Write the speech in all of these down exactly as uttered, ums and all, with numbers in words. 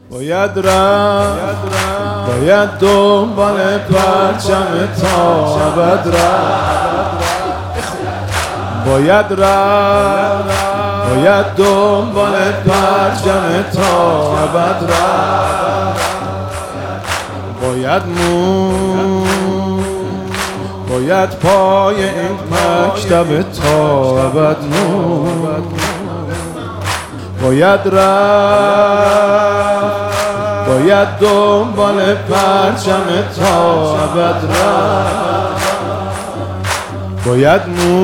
باید رفت باید دنبال پرچم تا ابد رفت باید رفت باید دنبال پرچم تا ابد رفت باید مون باید پای این مکتب تا ابد مون باید رفت باید دنبال پرچم تا ابد رفت باید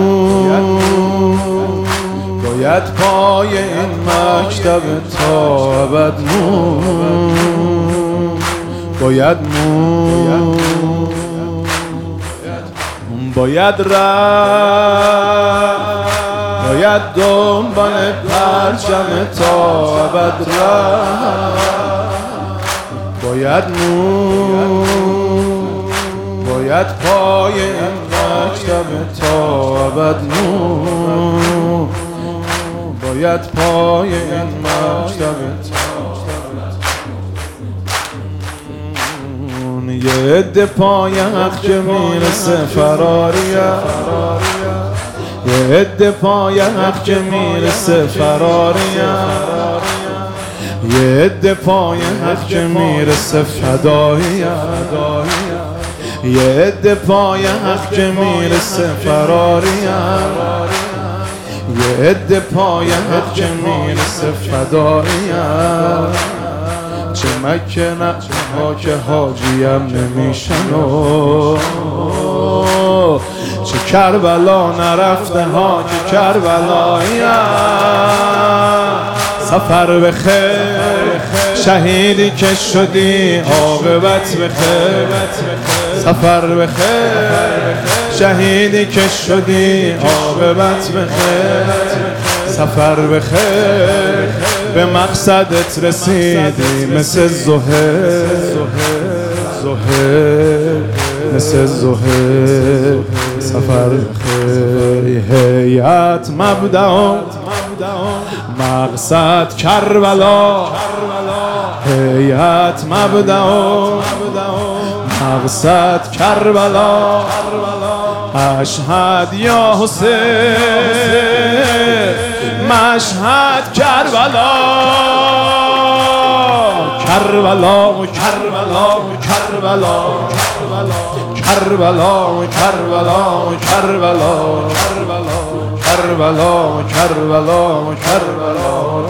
مون باید پای این مکتب تا ابد مون باید مون باید رفت باید دنبال پرچم تا ابد رفت باید مون باید پای این مکتب تا ابد مون باید پای این مکتب تا مون یه عده پای حق که میرسه فراریه یه عده پای حق که میرسه فراریه یه عده پای حق که میرسه فداییه یه عده پای حق که میرسه فراریه یه عده پای حق که میرسه فداییه چه مکه نه ها که حاجیم نمیشن و چه کربلا نرفته ها که کربلایی سفر بخیر شهیدی که شدی عاقبت بخیر سفر بخیر شهیدی که شدی عاقبت بخیر سفر بخیر به مقصدت رسیدی مثل زهر زهر مثل زهر سفر بخیر هیئت مبدأ مقصد کربلا هیئت مبدأ مقصد کربلا اشهد یا حسین مشهد کربلا کربلا کربلا کربلا کربلا کربلا کربلا کربلا کربلا کربلا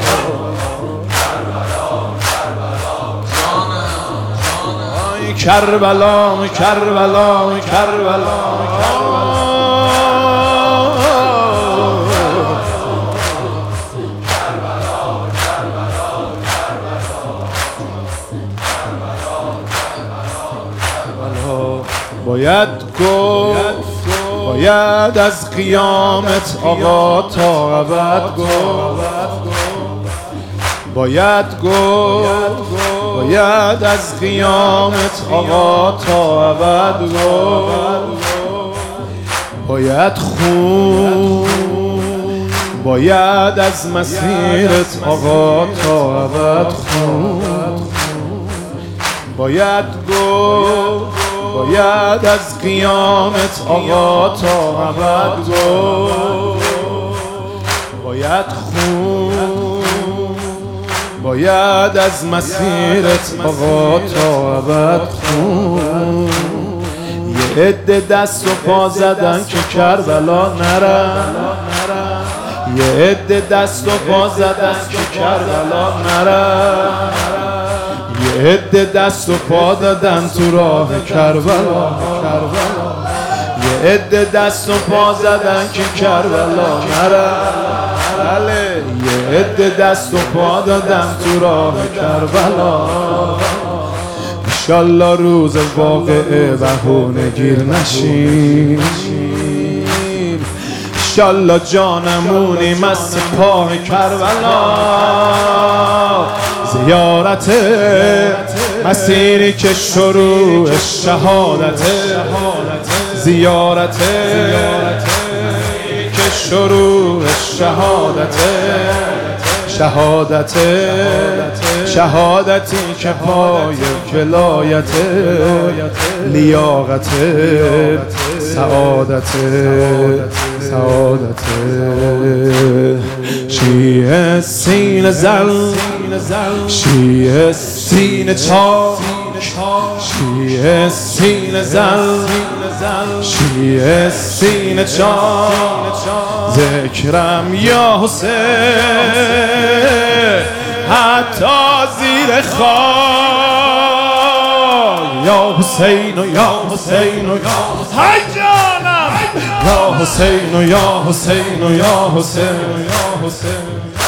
کربلا کربلا کربلا باید گفت باید از قیامت آقا تا ابد گفت باید گفت باید از قیامت آقا تا ابد گفت باید خون باید از مسیرت آقا تا ابد خون باید گفت باید از قیامت آقا تا ابد گفت باید خون باید از مسیرت آقا تا ابد خون یه عده دست و پا زدن که کربلا نرن یه عده دست و پا زدن که کربلا نرن یه عده دست و پا دادن تو راه کربلا یه عده دست و پا زدن که کربلا نرن یه عده دست و پا دادن تو راه کربلا انشالله روز واقعه بهونه گیر نشین انشالله جانمونی مست پای کربلا زیارت مسیری که شروع شهادت زیارت که شروع شهادت شهادت شهادتی که پای ولایت لیاقت سعادت سعادت شیعه سینه زل شیعه سینه چاک شیعه سینه زل شیعه سینه چاک ذکرم یا حسین حتی زیر خاک یا حسین و یا حسین و یا های جانم یا حسین و یا حسین و یا حسین و یا حسین